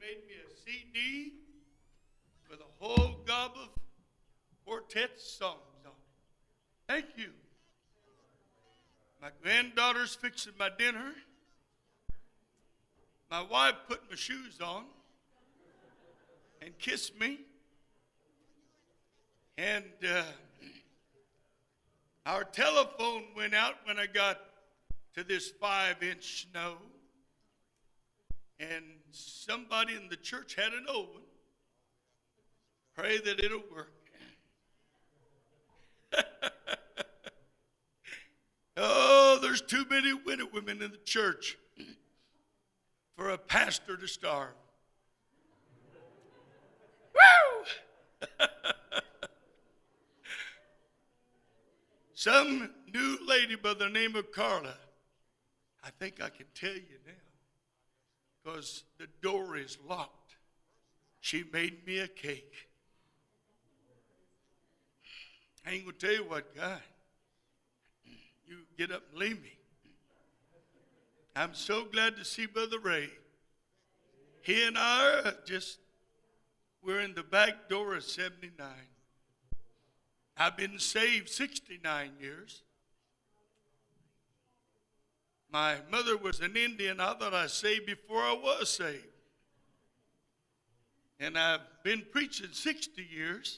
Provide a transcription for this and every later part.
made me a CD with a whole gob of quartet songs on it. Thank you. My granddaughter's fixing my dinner. My wife put my shoes on and kissed me. And our telephone went out when I got to this 5-inch snow. And somebody in the church had an old one. Pray that it'll work. Oh, there's too many widow women in the church for a pastor to starve. Woo! Some new lady by the name of Carla. I think I can tell you now, because the door is locked. She made me a cake. I ain't going to tell you what, God. You get up and leave me. I'm so glad to see Brother Ray. He and I are we're in the back door of 79. I've been saved 69 years. My mother was an Indian. I thought I was saved before I was saved. And I've been preaching 60 years.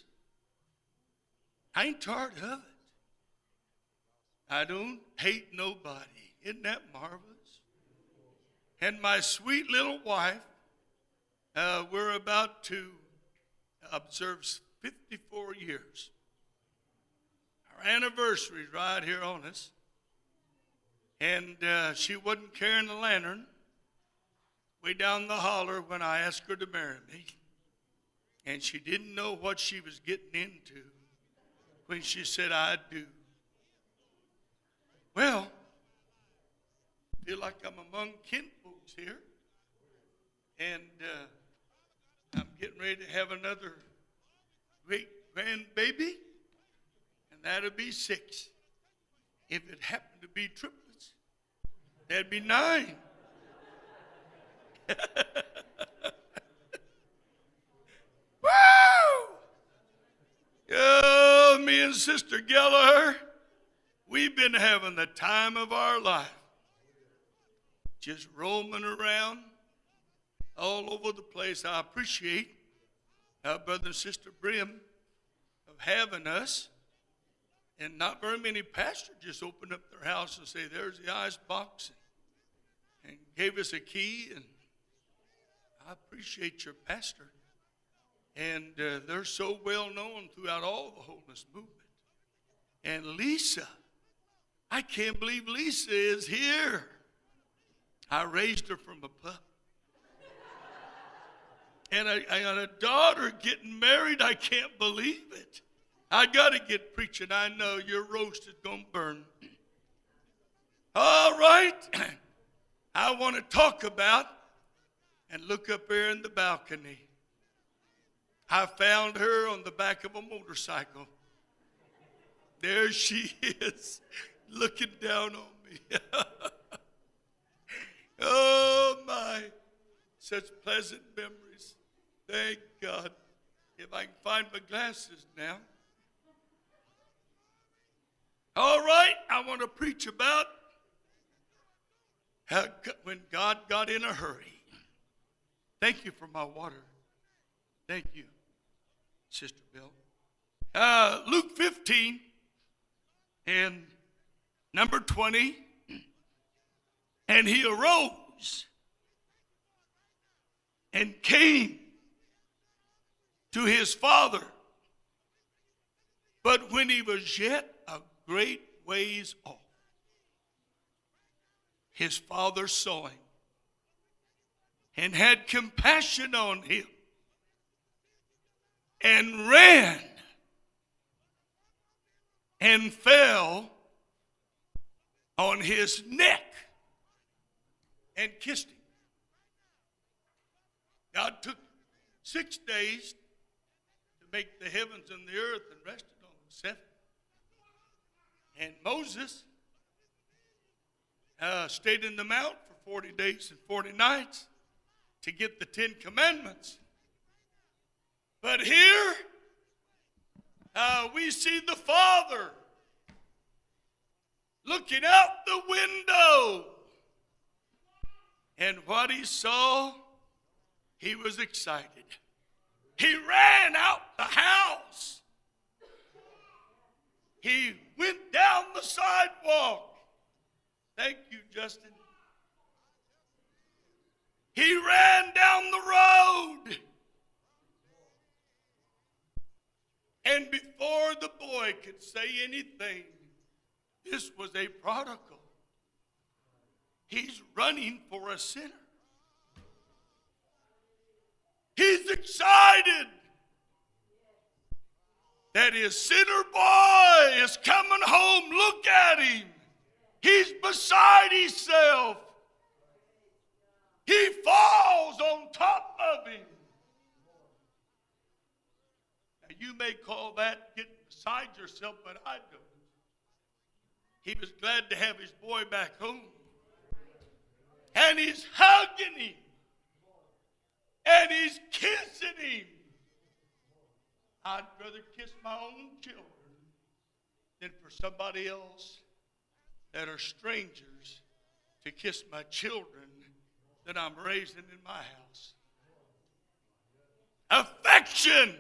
I ain't tired of it. I don't hate nobody. Isn't that marvelous? And my sweet little wife, we're about to observe 54 years. Our anniversary is right here on us. And she wasn't carrying the lantern way down the holler when I asked her to marry me. And she didn't know what she was getting into when she said, I do. Well, I feel like I'm among kinfolks here. And I'm getting ready to have another great grandbaby. And that'll be 6. If it happened to be triplets, that'd be 9. Woo! Oh, me and Sister Geller, we've been having the time of our life. Just roaming around all over the place. I appreciate our brother and sister Brim of having us. And not very many pastors just opened up their house and say, there's the ice box, and gave us a key. And I appreciate your pastor. And they're so well known throughout all the holiness movement. And Lisa, I can't believe Lisa is here. I raised her from a pup. And I got a daughter getting married. I can't believe it. I got to get preaching. I know your roast is going to burn. All right. I want to talk about and look up there in the balcony. I found her on the back of a motorcycle. There she is, looking down on me. Oh, my. Such pleasant memories. Thank God. If I can find my glasses now. All right, I want to preach about how when God got in a hurry. Thank you for my water. Thank you, Sister Bill. Luke 15 and number 20. And he arose and came to his father. But when he was yet a great ways off, his father saw him and had compassion on him and ran and fell on his neck and kissed him. God took 6 days to make the heavens and the earth and rested on the 7th. And Moses stayed in the mount for 40 days and 40 nights to get the 10 Commandments. But here we see the Father looking out the window. And what he saw, he was excited. He ran out the house. He went down the sidewalk. Thank you, Justin. He ran down the road. And before the boy could say anything, this was a prodigal. He's running for a sinner. He's excited that his sinner boy is coming home. Look at him. He's beside himself. He falls on top of him. Now, you may call that getting beside yourself, but I don't. He was glad to have his boy back home. And he's hugging him. And he's kissing him. I'd rather kiss my own children than for somebody else that are strangers to kiss my children that I'm raising in my house. Affection.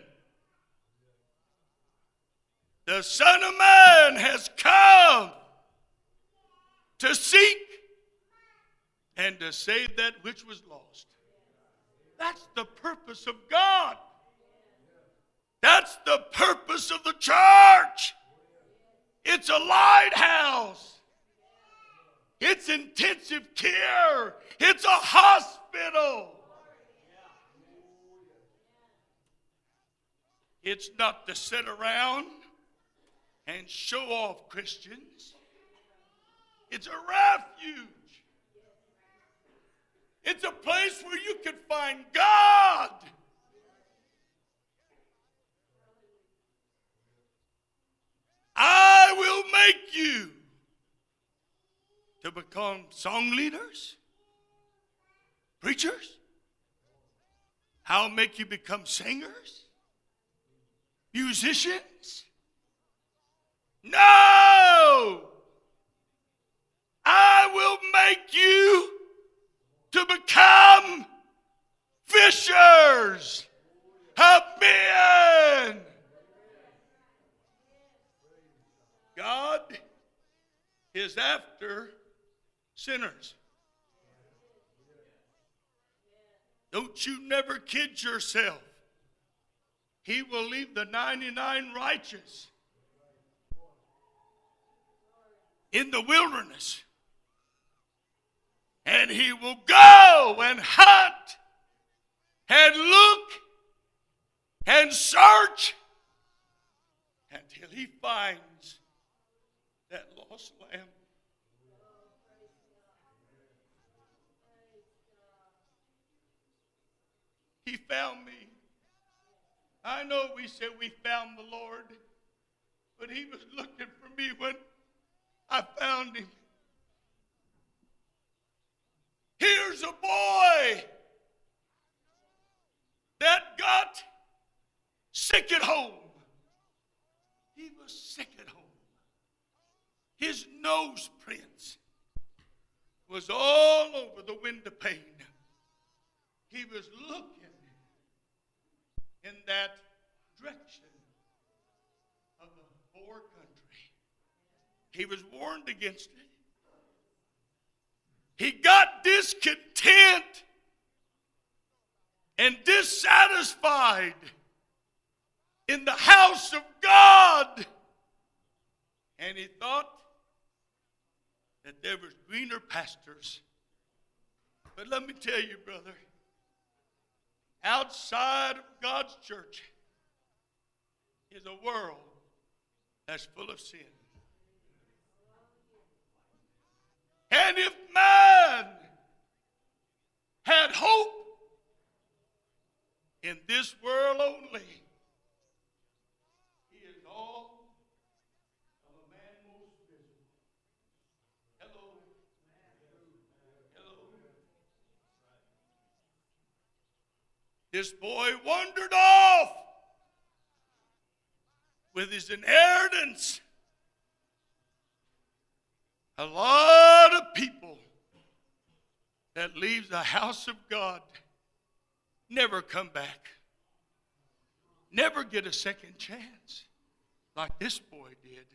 The Son of Man has come to seek and to save that which was lost. That's the purpose of God. That's the purpose of the church. It's a lighthouse. It's intensive care. It's a hospital. It's not to sit around and show off Christians. It's a refuge. It's a place where you can find God. I will make you to become song leaders, preachers. I'll make you become singers, musicians. No! I will make you to become fishers of men. God is after sinners. Don't you never kid yourself. He will leave the 99 righteous in the wilderness. And he will go and hunt and look and search until he finds that lost lamb. He found me. I know we said we found the Lord, but he was looking for me when I found him. Here's a boy that got sick at home. He was sick at home. His nose prints was all over the window pane. He was looking in that direction of the poor country. He was warned against it. He got discontent and dissatisfied in the house of God. And he thought that there was greener pastures. But let me tell you, brother, outside of God's church is a world that's full of sin. And if man had hope in this world only, he is all of a man most miserable. Hello. Hello. This boy wandered off with his inheritance. A lot of people that leave the house of God never come back. Never get a second chance like this boy did.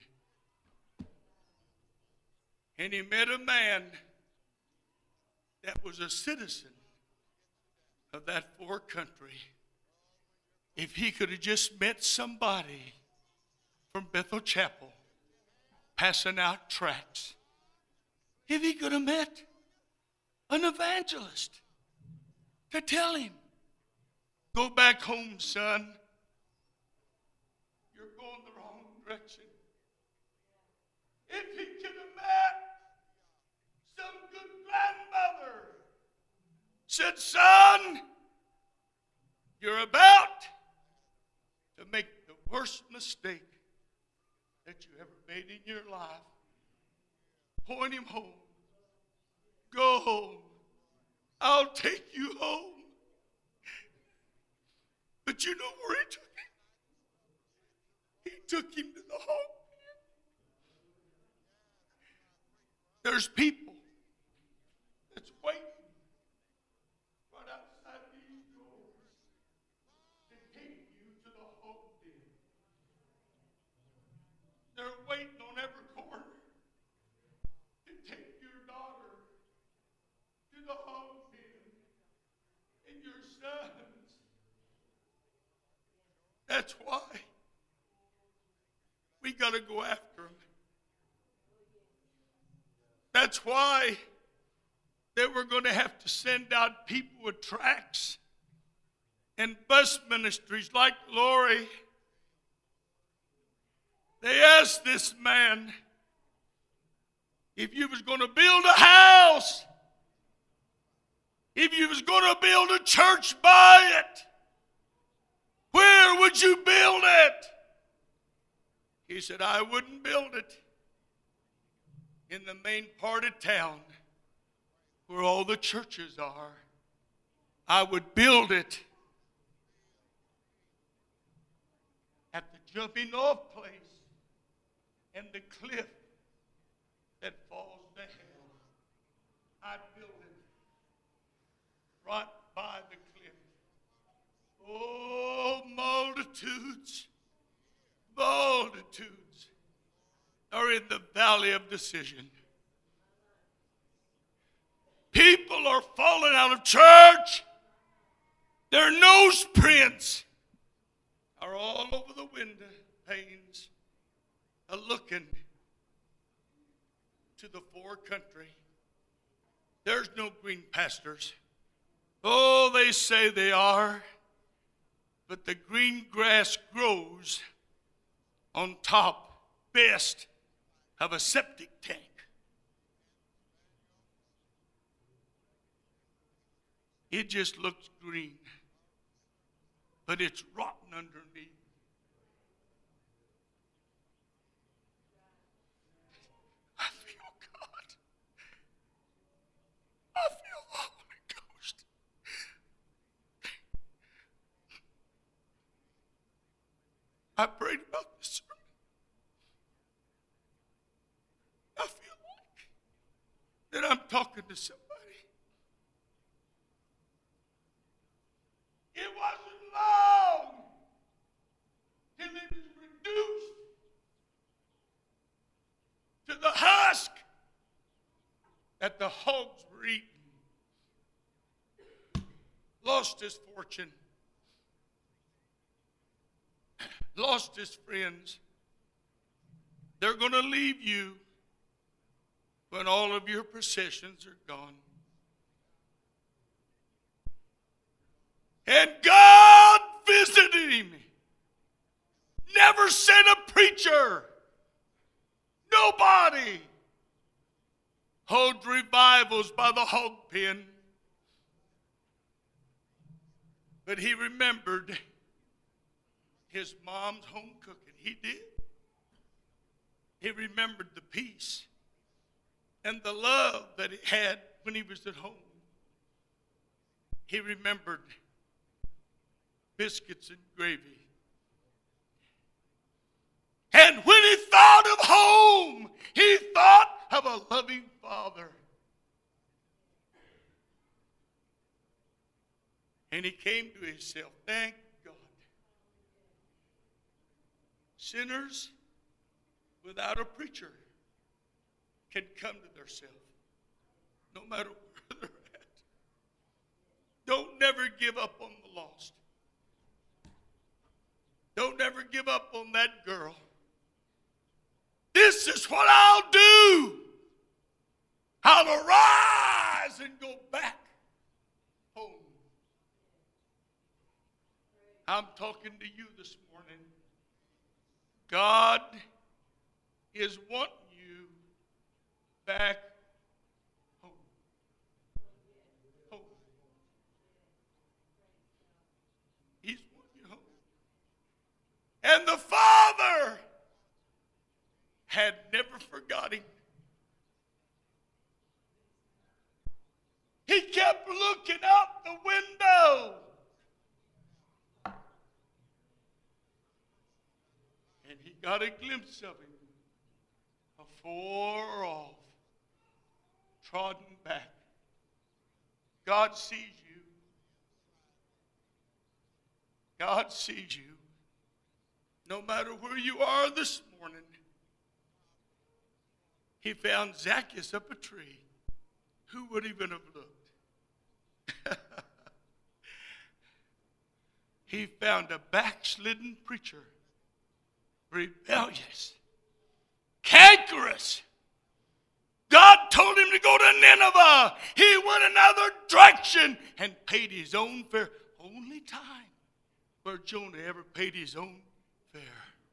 And he met a man that was a citizen of that far country. If he could have just met somebody from Bethel Chapel passing out tracts, if he could have met an evangelist to tell him, go back home, son. You're going the wrong direction. If he could have met some good grandmother, said, son, you're about to make the worst mistake that you ever made in your life. Point him home. Go home. I'll take you home. But you know where he took him? He took him to the home. There's people that's waiting right outside these doors to take you to the home den. They're waiting on every corner to take your daughter to the home den and your sons. That's why we got to go after them. That's why that we're going to have to send out people with tracts and bus ministries like Lori. They asked this man, if you was going to build a house, if you was going to build a church by it, where would you build it? He said, I wouldn't build it in the main part of town where all the churches are. I would build it at the jumping off place and the cliff that falls down. I'd build it right by the cliff. Oh, multitudes are in the valley of decision. People are falling out of church. Their nose prints are all over the window panes, looking to the far country. There's no green pastures. Oh, they say they are, but the green grass grows on top, best, of a septic tank. It just looks green, but it's rotten underneath. I feel God. I feel the Holy Ghost. I prayed about this sermon. I feel like that I'm talking to somebody. It wasn't long till it was reduced to the husk that the hogs were eating. Lost his fortune. Lost his friends. They're going to leave you when all of your possessions are gone. And God visited him. Never sent a preacher. Nobody. Hold revivals by the hog pen. But he remembered his mom's home cooking. He did. He remembered the peace and the love that he had when he was at home. He remembered biscuits and gravy. And when he thought of home, he thought of a loving father. And he came to himself. Thank God. Sinners without a preacher can come to themselves, no matter where they're at. Don't never give up on the lost. Don't ever give up on that girl. This is what I'll do. I'll arise and go back home. I'm talking to you this morning. God is wanting you back home. Home. He's wanting you home. And the Father had never forgot him. He kept looking out the window. And he got a glimpse of him afar off, trodden back. God sees you. God sees you. No matter where you are this morning. He found Zacchaeus up a tree. Who would even have looked? He found a backslidden preacher. Rebellious. Cankerous. God told him to go to Nineveh. He went another direction and paid his own fare. Only time where Jonah ever paid his own fare.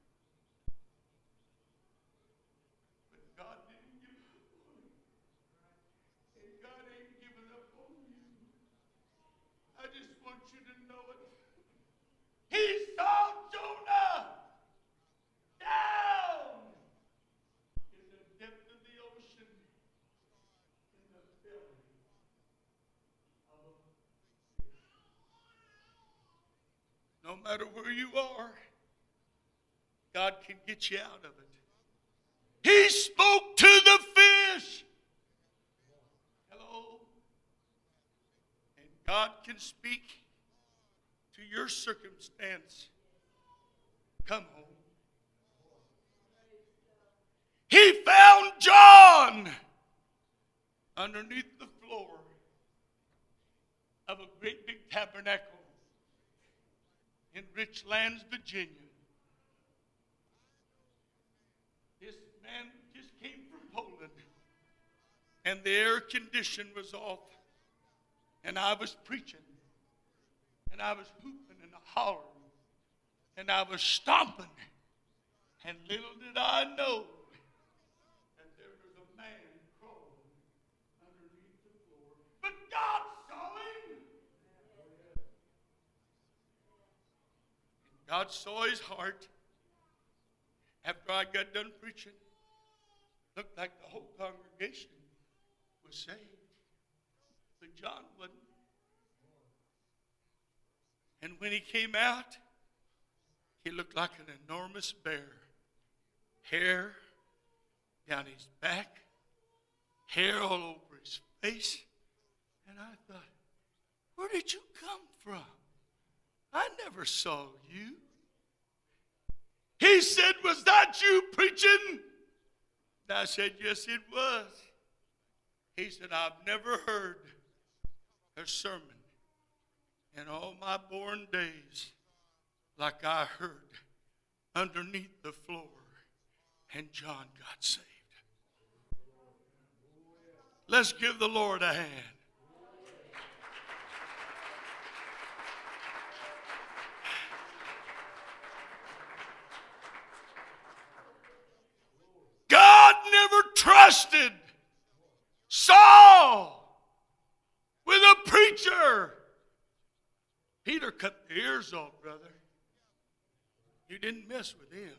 But God didn't give up on him. And God ain't giving up on you. I just want you to know it. He saw Jonah down in the depth of the ocean, in the belly of a fish. No matter where you are, God can get you out of it. He spoke to the fish. Hello? And God can speak to your circumstance. Come home. He found John underneath the floor of a great big tabernacle in Richlands, Virginia. This man just came from Poland, and the air condition was off, and I was preaching, and I was hooping and hollering, and I was stomping, and little did I know that there was a man crawling underneath the floor. But God saw him. And God saw his heart. After I got done preaching, looked like the whole congregation was saved. But John wasn't. And when he came out, he looked like an enormous bear. Hair down his back, hair all over his face. And I thought, where did you come from? I never saw you. He said, was that you preaching? And I said, yes, it was. He said, I've never heard a sermon in all my born days like I heard underneath the floor. And John got saved. Let's give the Lord a hand. God never trusted Saul with a preacher. Peter cut the ears off, brother. You didn't mess with him.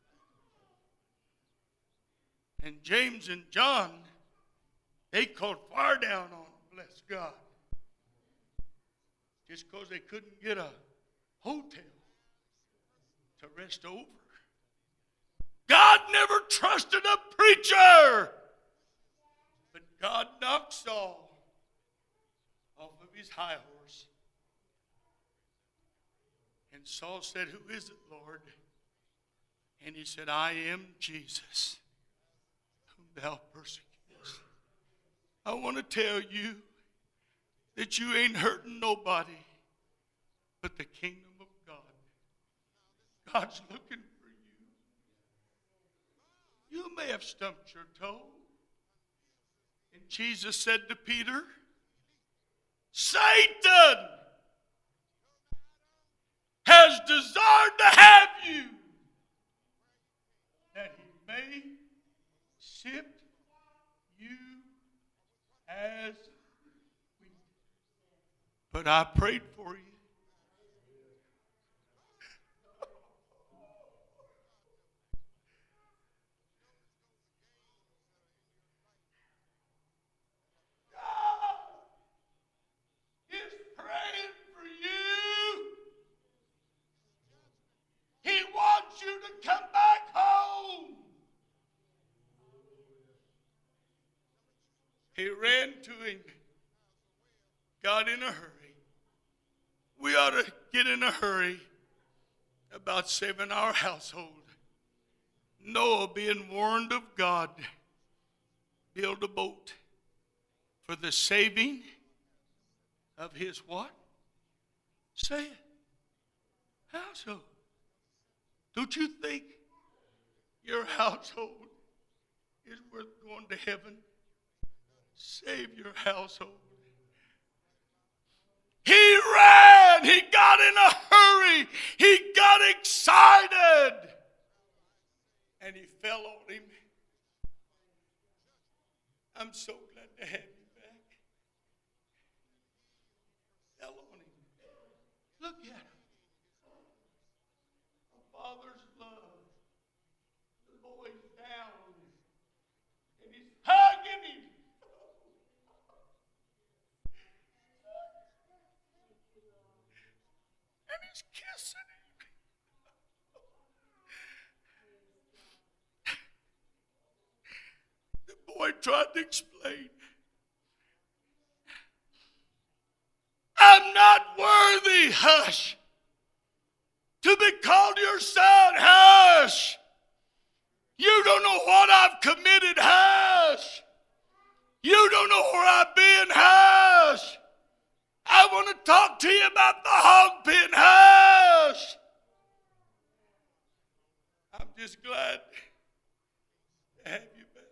And James and John, they called fire down on him, bless God. Just because they couldn't get a hotel to rest over. God never trusted a preacher. But God knocked Saul off of his high horse. And Saul said, "Who is it, Lord?" And he said, "I am Jesus, whom thou persecutest." I want to tell you that you ain't hurting nobody but the kingdom of God. God's looking for you. You may have stumped your toe. And Jesus said to Peter, "Satan has desired to have you, that he may sift you as wheat. But I prayed for you." God is praying for you. He wants you to come back home. He ran to him, got in a hurry. We ought to get in a hurry about saving our household. Noah, being warned of God, built a boat for the saving of his what? Say it. Household. Don't you think your household is worth going to heaven? Save your household. He ran. He got in a hurry. He got excited. And he fell on him. I'm so glad to have you back. Fell on him. Look at him. A father's love. The boy's down. And he's hugging him. And he's kissing him. The boy tried to explain. "I'm not worthy," hush, "to be called your son," hush. "You don't know what I've committed," hush. "You don't know where I've been," hush. "I want to talk to you about the hog pen," hush. I'm just glad to have you back.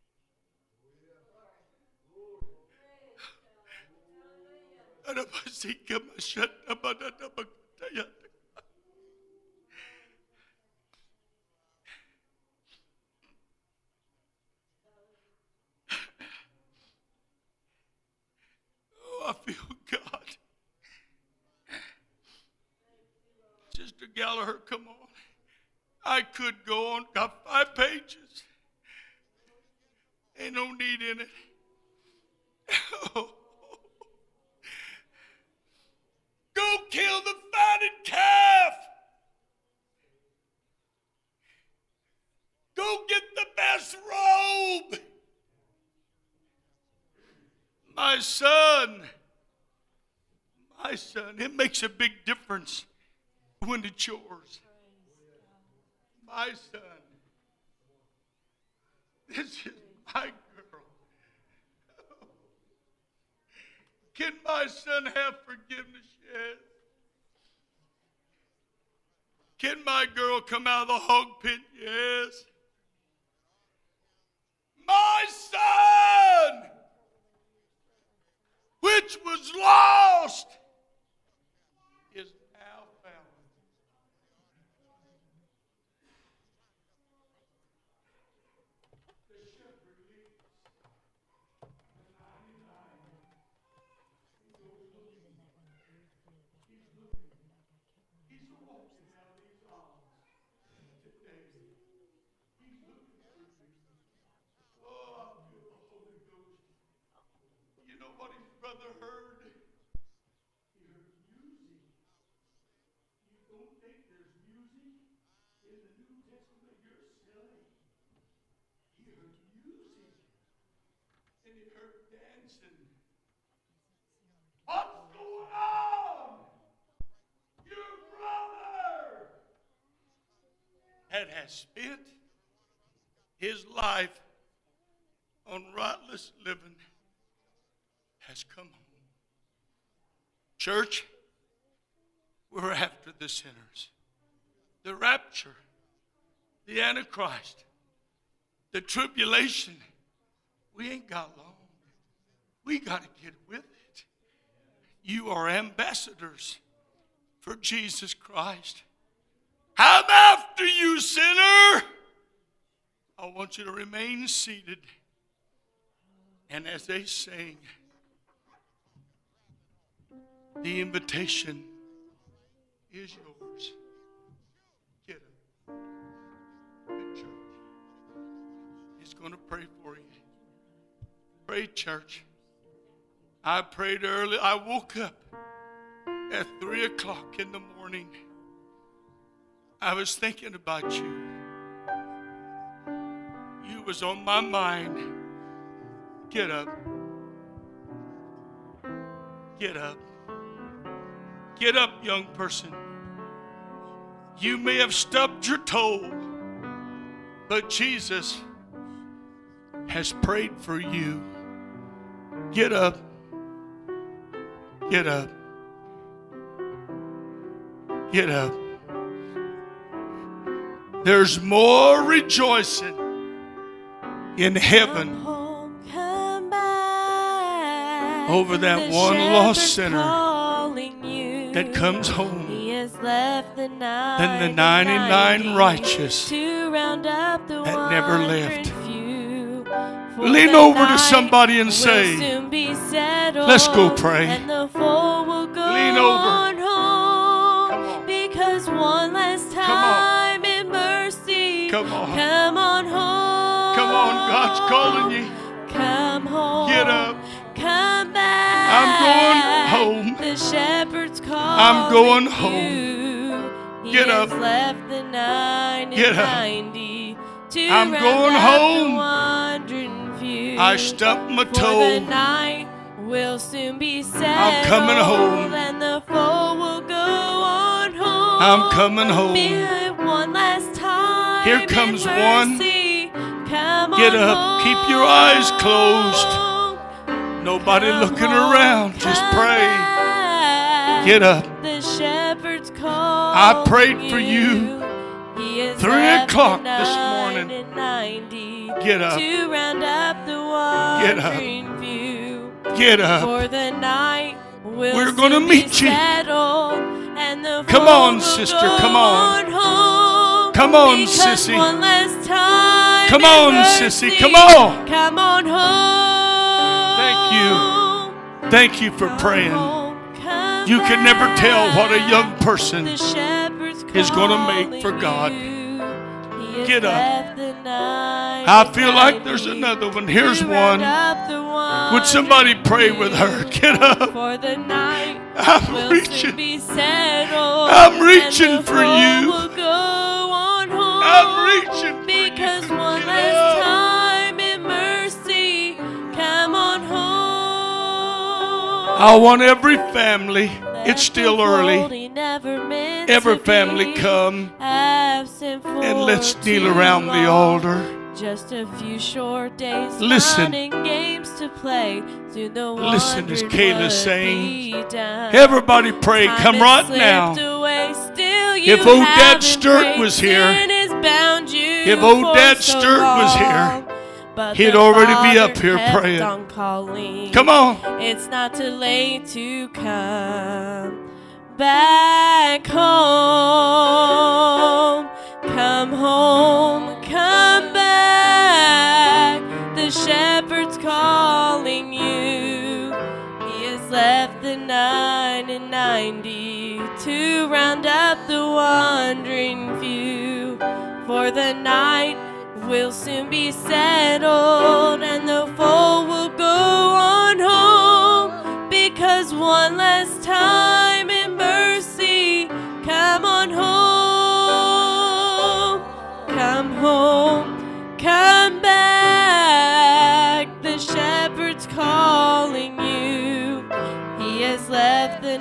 Oh, I feel God. Sister Gallagher, come on. I could go on. Got 5 pages. Ain't no need in it. Oh. Go kill the fatted calf. Go get the best robe. My son, it makes a big difference when it's yours. My son, this is my girl. Can my son have forgiveness? Yes. Can my girl come out of the hog pit? Yes. My son, which was lost, is now found. The shepherd leaves the 99. He's walking out of these arms today. He's looking for you. Oh, I feel the Holy Ghost. You know what his brother heard? He heard music. in the New Testament, you're silly. He heard music. And he heard dancing. What's going on? Your brother that has spent his life on rightless living has come home. Church, we're after the sinners. The rapture, the Antichrist, the tribulation. We ain't got long. We got to get with it. You are ambassadors for Jesus Christ. I'm after you, sinner. I want you to remain seated. And as they sing, the invitation is yours. Get up. The church is going to pray for you. Pray, church. I prayed early. I woke up at 3 o'clock in the morning. I was thinking about you. You was on my mind. Get up. Get up. Get up, young person. You may have stubbed your toe, but Jesus has prayed for you. Get up. Get up. Get up. There's more rejoicing in heaven over that one lost sinner that comes home than the 99 righteous that never left. Lean over to somebody and say, let's go pray. Lean over. Come on. Because one last time in mercy. Come on. Come on home. Come on, God's calling you. Come home. Get up. Come back. I'm going home. The shepherd's calling. I'm going home. Get up. Left the 90. Get up. I'm going home. I stubbed my toe. The night will soon be settled. I'm coming home. And the foe will go on home. I'm coming home. One last time. Here comes one. Come Get up. Home. Keep your eyes closed. Nobody looking around. Just pray. Get up. The shepherd's call. I prayed for you. 3 o'clock this morning. Get up. To round up the wandering view. Get up. For the night we're going to meet you. And the come on, sister. Come on. Come on, sissy. Come on, sissy. Come on. Come on home. Thank you. Thank you for praying. You can never tell what a young person is going to make for God. Get up. I feel like there's another one. Here's one. Would somebody pray with her? Get up. I'm reaching. I'm reaching for you. I'm reaching for you. Because one last time in mercy, come on home. I want every family. It's still early. Every family come and let's kneel around the altar. Just a few short days. Listen. Games to play. Listen as Kayla sang. Everybody pray. Come right now. If old Dad Sturt was here, if old Dad Sturt was here, he'd already be up here praying. Come on. It's not too late to come back home. Come home, come back. The shepherd's calling you. He has left the 99 to round up the wandering few. For the night will soon be settled, and the foe will go on home. Because one last time in mercy, come on home. shepherd's calling you. He has left the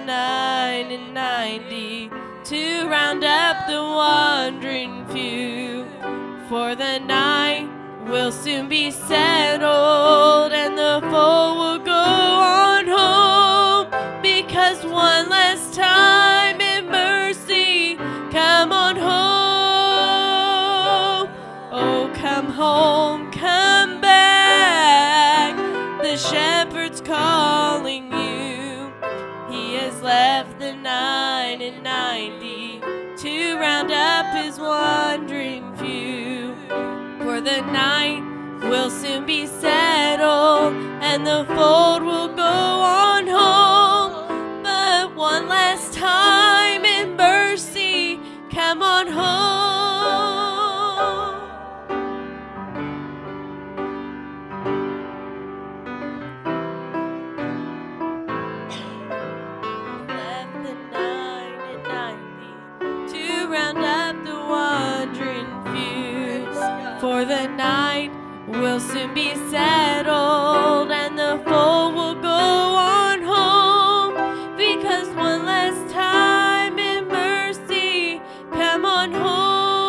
99 to round up the wandering few. For the night will soon be settled, and the fold will go on home. Because one last time in mercy, come on home. Oh, come home, come back. The shepherd's calling you. He has left the 99 to round up his wandering few. For the night will soon be settled, and the fold will go on home. But one last time in mercy, come on home. Left the 99 to round up the wandering few. For the night will soon be settled, and the fold will go on home. Because one last time in mercy, come on home.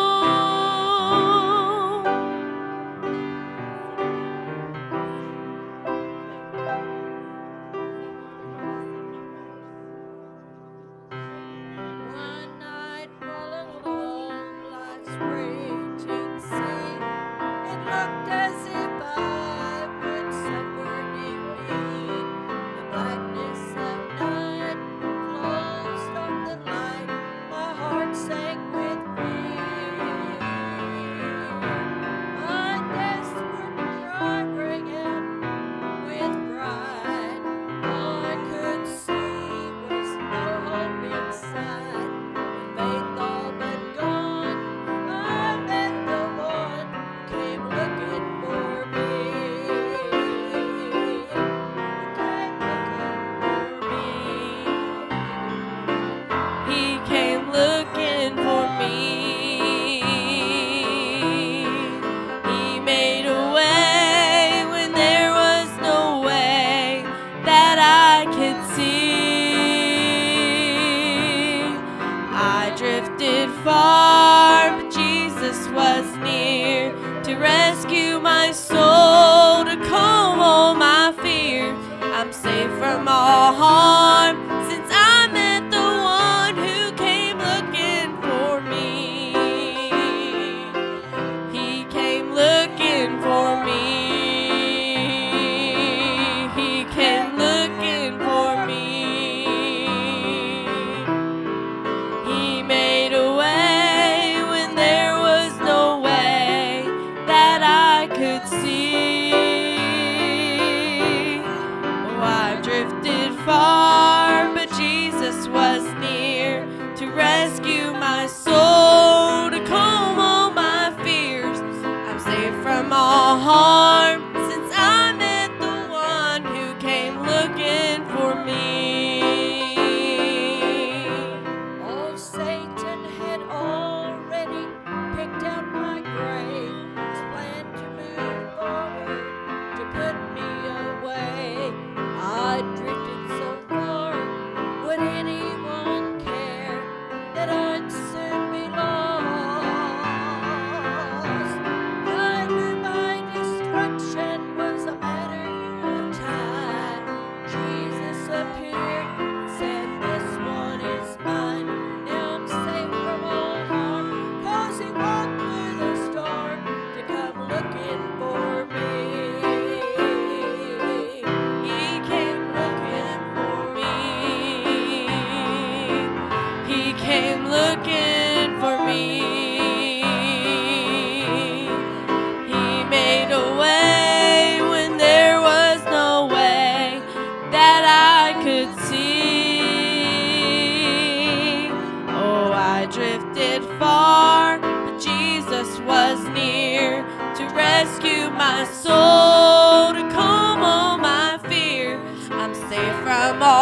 One night rolling along life's raging sea, it looked as if I would suffer defeat. The blackness of night closed off the light, my heart sank with fear. My desperate cry rang out with pride. All I could see was no hope inside. Faith all but gone, I met the one who came looking for me. He came looking for me. He made a way when there was no way that I could see. I drifted far, but Jesus was near to rescue my soul, to calm all my fears. I'm safe from all harm since I met the one who came looking for me. He came looking for me. He came looking for me. He made a way when there was no way that I could see. Oh, I drifted far, but Jesus was near to rescue my soul, to calm all my fears. I'm safe from all harm since I met the one who came looking for me. Oh, Satan had already picked out my grave. His plan to move forward, to put me away. I drifted so far, would anyone care that I'd soon be lost? I knew my destruction was a matter of time. Jesus appeared, said, "This one is mine." Now I'm safe from all harm, 'cause he walked through the storm to come looking for me. He came looking for me. He came looking for me. He made a way when there was no way that I could see. Oh, I drifted far, but Jesus was near to rescue my soul, to calm all my fears. I'm safe from all